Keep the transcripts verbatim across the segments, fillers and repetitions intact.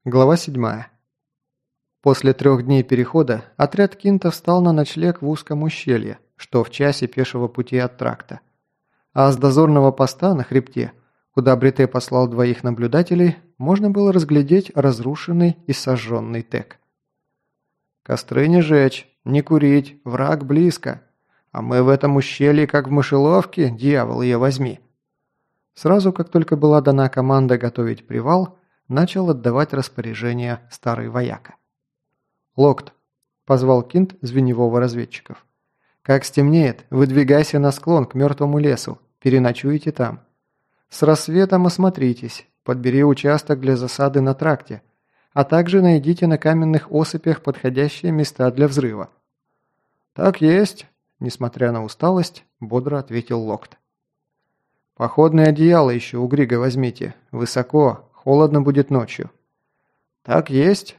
Глава седьмая. После трех дней перехода отряд Кинта встал на ночлег в узком ущелье, что в часе пешего пути от тракта. А с дозорного поста на хребте, куда Брите послал двоих наблюдателей, можно было разглядеть разрушенный и сожженный Тек. «Костры не жечь, не курить, враг близко, а мы в этом ущелье, как в мышеловке, дьявол ее возьми». Сразу, как только была дана команда готовить привал, начал отдавать распоряжения старый вояка. «Локт», – позвал Кинт звеневого разведчиков. «Как стемнеет, выдвигайся на склон к мертвому лесу, переночуйте там. С рассветом осмотритесь, подбери участок для засады на тракте, а также найдите на каменных осыпях подходящие места для взрыва». «Так есть», – несмотря на усталость, бодро ответил Локт. «Походное одеяло еще у Грига возьмите, высоко, холодно будет ночью». «Так есть».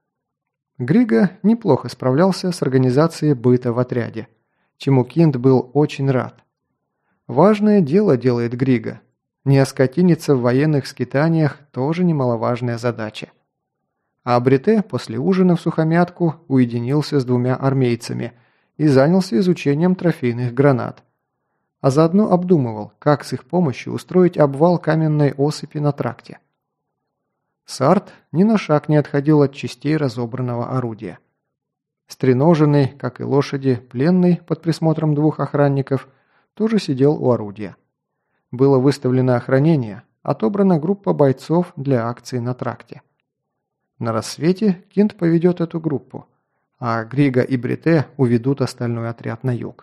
Григо неплохо справлялся с организацией быта в отряде, чему Кинт был очень рад. Важное дело делает Григо. Не оскотиниться в военных скитаниях тоже немаловажная задача. А Брите после ужина в сухомятку уединился с двумя армейцами и занялся изучением трофейных гранат. А заодно обдумывал, как с их помощью устроить обвал каменной осыпи на тракте. Сарт ни на шаг не отходил от частей разобранного орудия. Стреноженный, как и лошади, пленный под присмотром двух охранников, тоже сидел у орудия. Было выставлено охранение, отобрана группа бойцов для акции на тракте. На рассвете Кинт поведет эту группу, а Григо и Брите уведут остальной отряд на юг.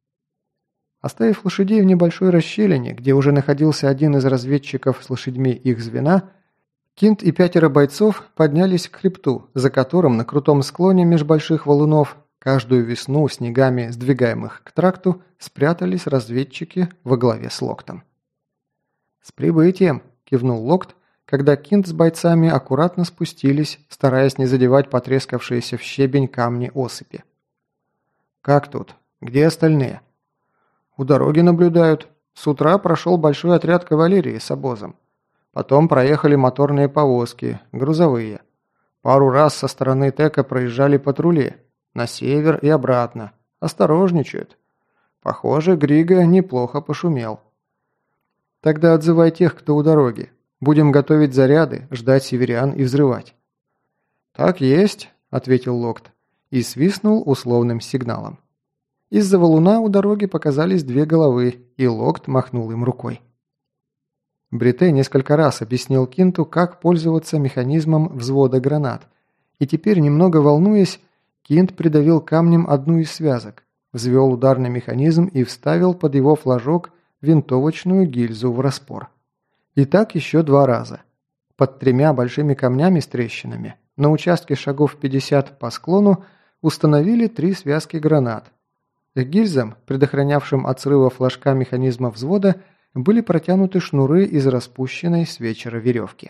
Оставив лошадей в небольшой расщелине, где уже находился один из разведчиков с лошадьми их звена, Кинт и пятеро бойцов поднялись к хребту, за которым на крутом склоне меж больших валунов каждую весну снегами, сдвигаемых к тракту, спрятались разведчики во главе с Локтом. «С прибытием!» – кивнул Локт, когда Кинт с бойцами аккуратно спустились, стараясь не задевать потрескавшиеся в щебень камни осыпи. «Как тут? Где остальные?» «У дороги наблюдают. С утра прошел большой отряд кавалерии с обозом. Потом проехали моторные повозки, грузовые. Пару раз со стороны Тека проезжали патрули. На север и обратно. Осторожничают. Похоже, Григо неплохо пошумел. Тогда отзывай тех, кто у дороги. Будем готовить заряды, ждать северян и взрывать». «Так есть», — ответил Локт и свистнул условным сигналом. Из-за валуна у дороги показались две головы, и Локт махнул им рукой. Брите несколько раз объяснил Кинту, как пользоваться механизмом взвода гранат, и теперь, немного волнуясь, Кинт придавил камнем одну из связок, взвел ударный механизм и вставил под его флажок винтовочную гильзу в распор. И так еще два раза. Под тремя большими камнями с трещинами на участке шагов пятьдесят по склону установили три связки гранат. К гильзам, предохранявшим от срыва флажка механизма взвода, были протянуты шнуры из распущенной с вечера веревки.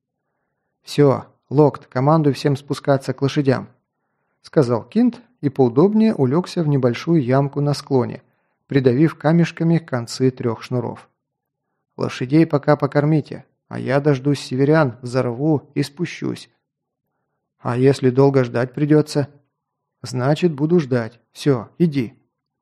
«Все, Локт, командуй всем спускаться к лошадям», — сказал Кинт и поудобнее улегся в небольшую ямку на склоне, придавив камешками концы трех шнуров. «Лошадей пока покормите, а я дождусь северян, взорву и спущусь». «А если долго ждать придется?» «Значит, буду ждать. Все, иди».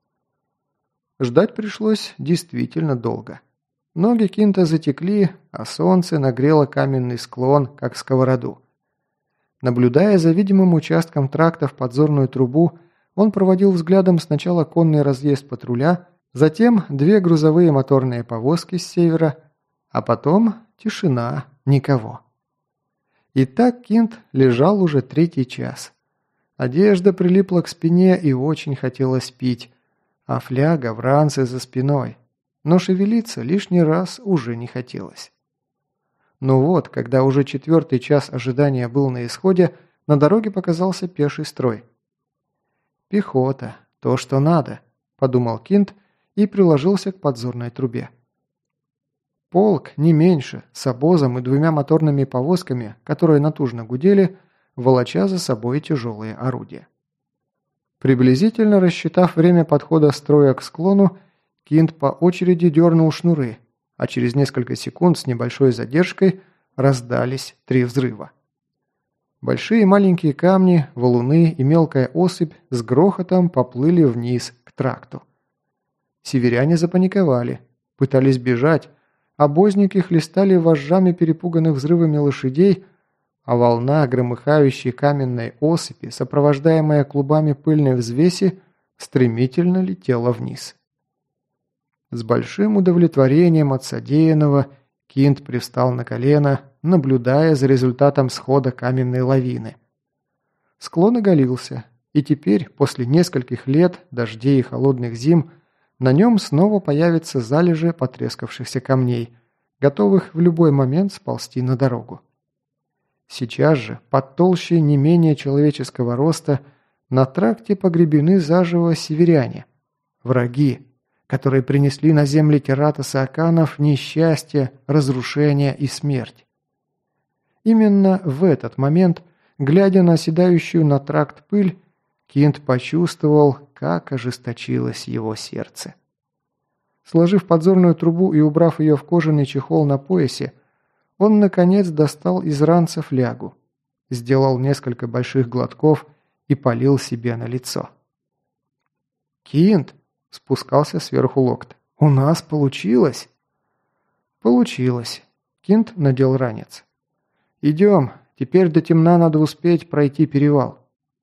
Ждать пришлось действительно долго. Ноги Кинта затекли, а солнце нагрело каменный склон, как сковороду. Наблюдая за видимым участком тракта в подзорную трубу, он проводил взглядом сначала конный разъезд патруля, затем две грузовые моторные повозки с севера, а потом тишина, никого. И так Кинт лежал уже третий час. Одежда прилипла к спине и очень хотелось пить, а фляга в ранце за спиной. Но шевелиться лишний раз уже не хотелось. Но вот, когда уже четвертый час ожидания был на исходе, на дороге показался пеший строй. «Пехота, то, что надо», – подумал Кинт и приложился к подзорной трубе. Полк, не меньше, с обозом и двумя моторными повозками, которые натужно гудели, волоча за собой тяжелые орудия. Приблизительно рассчитав время подхода строя к склону, Кинт по очереди дернул шнуры, а через несколько секунд с небольшой задержкой раздались три взрыва. Большие и маленькие камни, валуны и мелкая осыпь с грохотом поплыли вниз к тракту. Северяне запаниковали, пытались бежать, обозники хлестали вожжами перепуганных взрывами лошадей, а волна громыхающей каменной осыпи, сопровождаемая клубами пыльной взвеси, стремительно летела вниз. С большим удовлетворением от содеянного Кинт привстал на колено, наблюдая за результатом схода каменной лавины. Склон оголился, и теперь, после нескольких лет дождей и холодных зим, на нем снова появятся залежи потрескавшихся камней, готовых в любой момент сползти на дорогу. Сейчас же, под толщей не менее человеческого роста, на тракте погребены заживо северяне, враги, которые принесли на земли Кератоса Аканов несчастье, разрушение и смерть. Именно в этот момент, глядя на оседающую на тракт пыль, Кинт почувствовал, как ожесточилось его сердце. Сложив подзорную трубу и убрав ее в кожаный чехол на поясе, он, наконец, достал из ранца флягу, сделал несколько больших глотков и полил себе на лицо. «Кинт!» – спускался сверху Локт. «У нас получилось!» «Получилось!» – Кинт надел ранец. «Идем, теперь до темна надо успеть пройти перевал».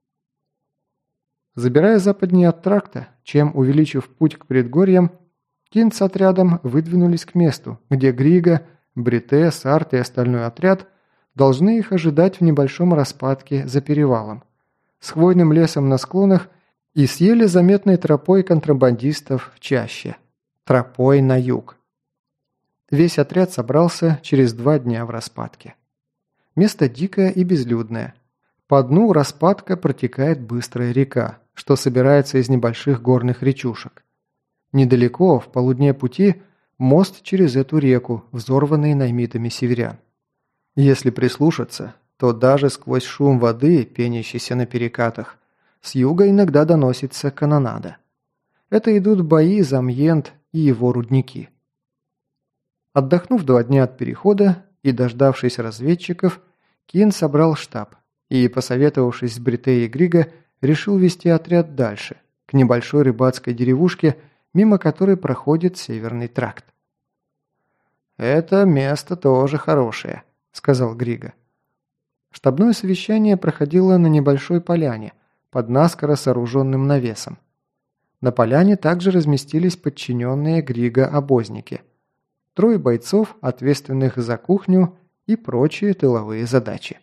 Забирая западнее от тракта, чем увеличив путь к предгорьям, Кинт с отрядом выдвинулись к месту, где Грига, Брите, Сарт и остальной отряд должны их ожидать в небольшом распадке за перевалом, с хвойным лесом на склонах и с еле заметной тропой контрабандистов в чаще, тропой на юг. Весь отряд собрался через два дня в распадке. Место дикое и безлюдное. По дну распадка протекает быстрая река, что собирается из небольших горных речушек. Недалеко, в полудне пути, мост через эту реку, взорванный наймитами северян. Если прислушаться, то даже сквозь шум воды, пенящейся на перекатах, с юга иногда доносится канонада. Это идут бои за Амьент и его рудники. Отдохнув два дня от перехода и дождавшись разведчиков, Кин собрал штаб и, посоветовавшись с Брите и Григо, решил вести отряд дальше, к небольшой рыбацкой деревушке, мимо которой проходит Северный тракт. «Это место тоже хорошее», – сказал Григо. Штабное совещание проходило на небольшой поляне, под наскоро сооруженным навесом. На поляне также разместились подчиненные Григо-обозники. Трое бойцов, ответственных за кухню и прочие тыловые задачи.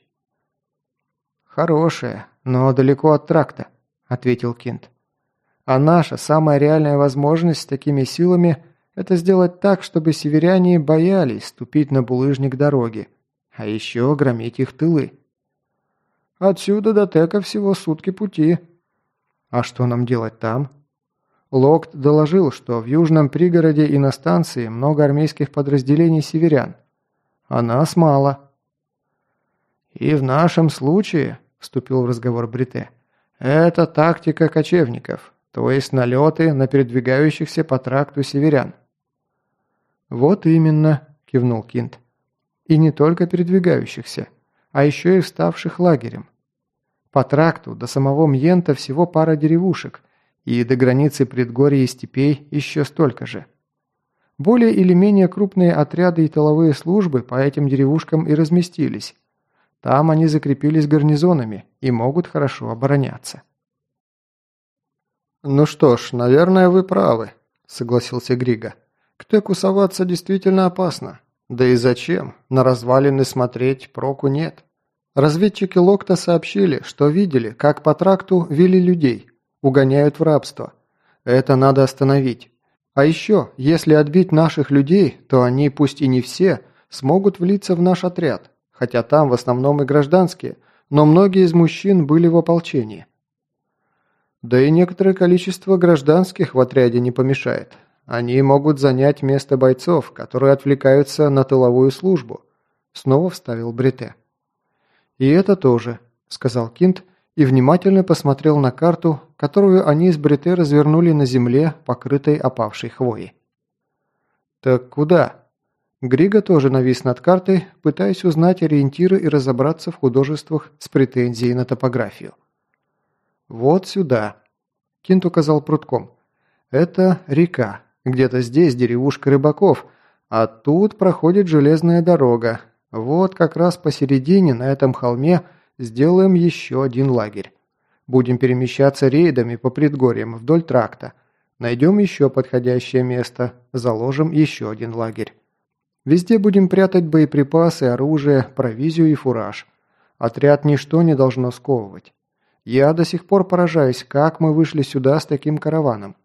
«Хорошее, но далеко от тракта», – ответил Кинт. «А наша самая реальная возможность с такими силами – это сделать так, чтобы северяне боялись ступить на булыжник дороги, а еще громить их тылы. Отсюда до Тека всего сутки пути. А что нам делать там?» Локт доложил, что в южном пригороде и на станции много армейских подразделений северян. А нас мало. «И в нашем случае», – вступил в разговор Брите, – «это тактика кочевников, то есть налеты на передвигающихся по тракту северян». «Вот именно», – кивнул Кинт. «И не только передвигающихся, а еще и вставших лагерем. По тракту до самого Мьента всего пара деревушек, и до границы предгорий и степей еще столько же. Более или менее крупные отряды и тыловые службы по этим деревушкам и разместились. Там они закрепились гарнизонами и могут хорошо обороняться». «Ну что ж, наверное, вы правы», – согласился Григо. «К Теку соваться действительно опасно. Да и зачем? На развалины смотреть проку нет». Разведчики Локта сообщили, что видели, как по тракту вели людей, угоняют в рабство. Это надо остановить. А еще, если отбить наших людей, то они, пусть и не все, смогут влиться в наш отряд, хотя там в основном и гражданские, но многие из мужчин были в ополчении. Да и некоторое количество гражданских в отряде не помешает. Они могут занять место бойцов, которые отвлекаются на тыловую службу», – снова вставил Брите. «И это тоже», – сказал Кинт и внимательно посмотрел на карту, которую они с Брите развернули на земле, покрытой опавшей хвоей. «Так куда?» Григо тоже навис над картой, пытаясь узнать ориентиры и разобраться в художествах с претензией на топографию. «Вот сюда», – Кинт указал прутком. «Это река. Где-то здесь деревушка рыбаков, а тут проходит железная дорога. Вот как раз посередине на этом холме сделаем еще один лагерь. Будем перемещаться рейдами по предгорьям вдоль тракта. Найдем еще подходящее место, заложим еще один лагерь. Везде будем прятать боеприпасы, оружие, провизию и фураж. Отряд ничто не должно сковывать. Я до сих пор поражаюсь, как мы вышли сюда с таким караваном».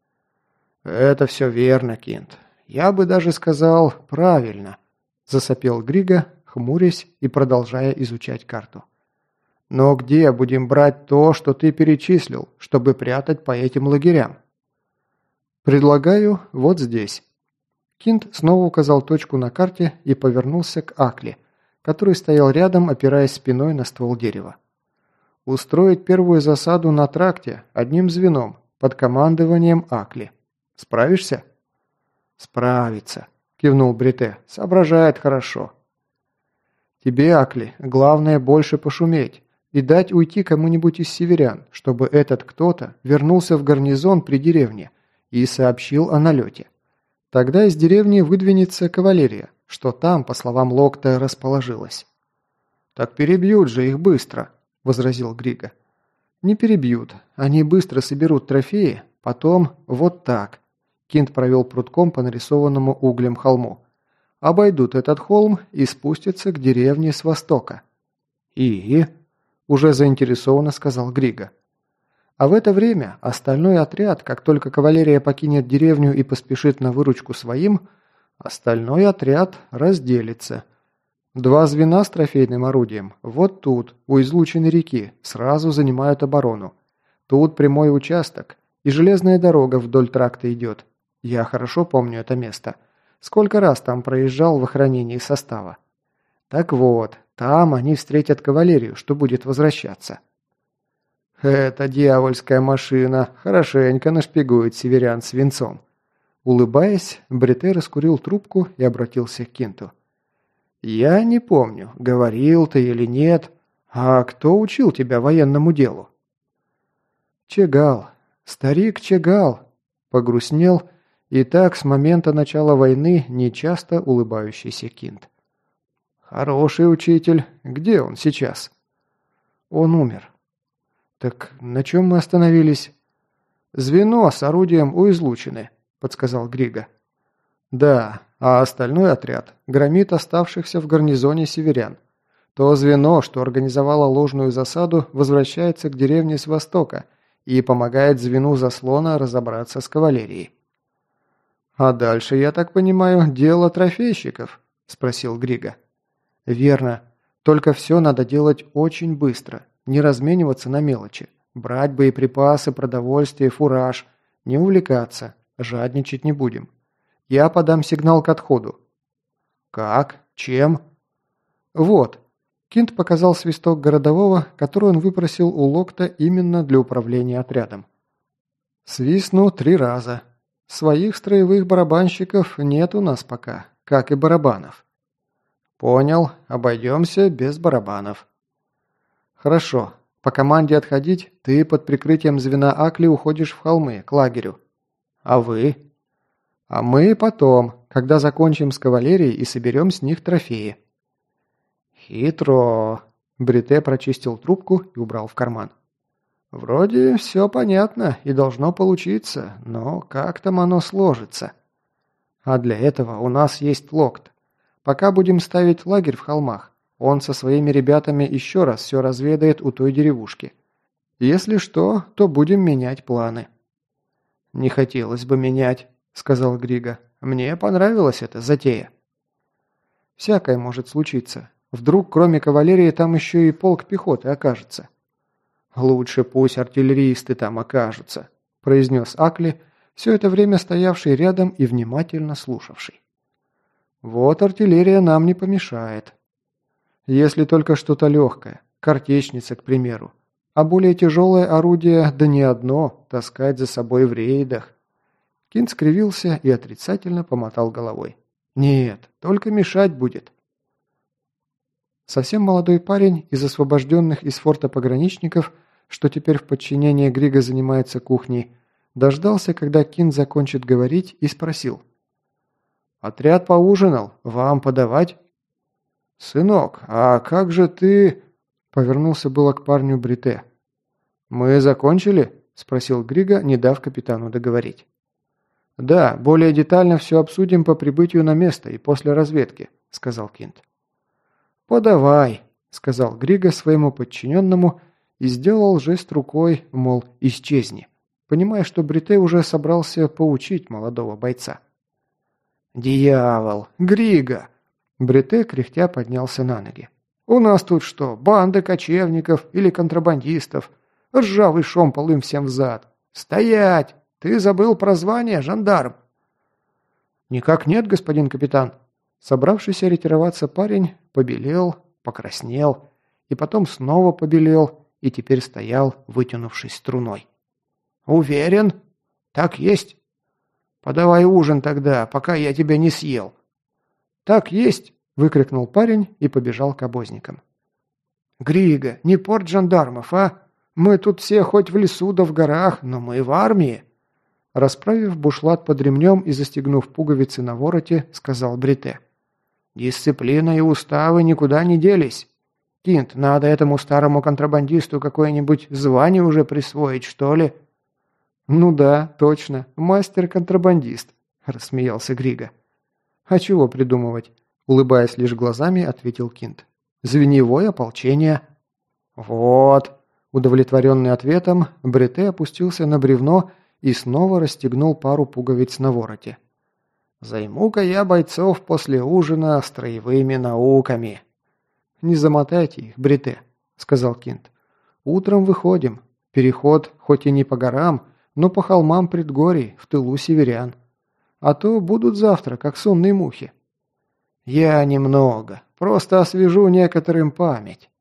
«Это все верно, Кинт. Я бы даже сказал, правильно», – засопел Григо, хмурясь и продолжая изучать карту. «Но где будем брать то, что ты перечислил, чтобы прятать по этим лагерям?» «Предлагаю вот здесь». Кинт снова указал точку на карте и повернулся к Акли, который стоял рядом, опираясь спиной на ствол дерева. «Устроить первую засаду на тракте одним звеном под командованием Акли. Справишься?» «Справится», – кивнул Брите. «Соображает хорошо». «Тебе, Акли, главное больше пошуметь и дать уйти кому-нибудь из северян, чтобы этот кто-то вернулся в гарнизон при деревне и сообщил о налете. Тогда из деревни выдвинется кавалерия, что там, по словам Локта, расположилась». «Так перебьют же их быстро», – возразил Григо. «Не перебьют. Они быстро соберут трофеи, потом вот так». Кинт провел прутком по нарисованному углем холму. «Обойдут этот холм и спустятся к деревне с востока». «И?» – уже заинтересованно сказал Григо. А в это время остальной отряд, как только кавалерия покинет деревню и поспешит на выручку своим, остальной отряд разделится. Два звена с трофейным орудием вот тут, у излученной реки, сразу занимают оборону. Тут прямой участок, и железная дорога вдоль тракта идет. Я хорошо помню это место. Сколько раз там проезжал в охранении состава. Так вот, там они встретят кавалерию, что будет возвращаться. «Эта дьявольская машина хорошенько нашпигует северян свинцом». Улыбаясь, Брите раскурил трубку и обратился к Кинту. «Я не помню, говорил ты или нет. А кто учил тебя военному делу?» «Чегал. Старик Чегал», – погрустнел и так с момента начала войны нечасто улыбающийся Кинт. «Хороший учитель. Где он сейчас?» «Он умер». «Так на чем мы остановились?» «Звено с орудием у излучины», – подсказал Григо. «Да, а остальной отряд громит оставшихся в гарнизоне северян. То звено, что организовало ложную засаду, возвращается к деревне с востока и помогает звену заслона разобраться с кавалерией». «А дальше, я так понимаю, дело трофейщиков?» – спросил Григо. «Верно. Только все надо делать очень быстро. Не размениваться на мелочи. Брать боеприпасы, продовольствие, фураж. Не увлекаться. Жадничать не будем. Я подам сигнал к отходу». «Как? Чем?» «Вот». Кинт показал свисток городового, который он выпросил у Локта именно для управления отрядом. «Свистну три раза. Своих строевых барабанщиков нет у нас пока, как и барабанов». «Понял. Обойдемся без барабанов». «Хорошо. По команде отходить, ты под прикрытием звена Акли уходишь в холмы, к лагерю. А вы?» «А мы потом, когда закончим с кавалерией и соберем с них трофеи». «Хитро». Брите прочистил трубку и убрал в карман. «Вроде все понятно и должно получиться, но как там оно сложится?» «А для этого у нас есть Локт. Пока будем ставить лагерь в холмах, он со своими ребятами еще раз все разведает у той деревушки. Если что, то будем менять планы». «Не хотелось бы менять», — сказал Григо. «Мне понравилась эта затея». «Всякое может случиться. Вдруг, кроме кавалерии, там еще и полк пехоты окажется». «Лучше пусть артиллеристы там окажутся», – произнес Акли, все это время стоявший рядом и внимательно слушавший. «Вот артиллерия нам не помешает. Если только что-то легкое, картечница, к примеру, а более тяжелое орудие, да не одно, таскать за собой в рейдах». Кинт скривился и отрицательно помотал головой. Нет, только мешать будет. Совсем молодой парень из освобожденных из форта пограничников, что теперь в подчинении Грига занимается кухней, дождался, когда Кинт закончит говорить, и спросил. «Отряд поужинал. Вам подавать?» «Сынок, а как же ты...» Повернулся было к парню Брите. «Мы закончили?» – спросил Грига, не дав капитану договорить. «Да, более детально все обсудим по прибытию на место и после разведки», – сказал Кинт. «Подавай», – сказал Грига своему подчиненному и сделал жест рукой, мол, исчезни, понимая, что Брите уже собрался поучить молодого бойца. «Дьявол! Грига!» Брите кряхтя поднялся на ноги. «У нас тут что, банда кочевников или контрабандистов? Ржавый шомпол им всем взад! Стоять! Ты забыл про звание, жандарм?» «Никак нет, господин капитан». Собравшийся ретироваться парень побелел, покраснел, и потом снова побелел, и теперь стоял, вытянувшись струной. «Уверен? Так есть?» «Подавай ужин тогда, пока я тебя не съел». «Так есть!» – выкрикнул парень и побежал к обозникам. «Грига, не порт жандармов, а? Мы тут все хоть в лесу да в горах, но мы в армии!» Расправив бушлат под ремнем и застегнув пуговицы на вороте, сказал Брите. «Дисциплина и уставы никуда не делись. Кинт, надо этому старому контрабандисту какое-нибудь звание уже присвоить, что ли?» «Ну да, точно, мастер-контрабандист», – рассмеялся Грига. «А чего придумывать?» – улыбаясь лишь глазами, ответил Кинт. «Звеньевое ополчение». «Вот», – удовлетворенный ответом, Брите опустился на бревно и снова расстегнул пару пуговиц на вороте. «Займу-ка я бойцов после ужина строевыми науками». «Не замотайте их, Брите», – сказал Кинт. «Утром выходим. Переход хоть и не по горам, но по холмам предгорий, в тылу северян. А то будут завтра, как сонные мухи». «Я немного, просто освежу некоторым память».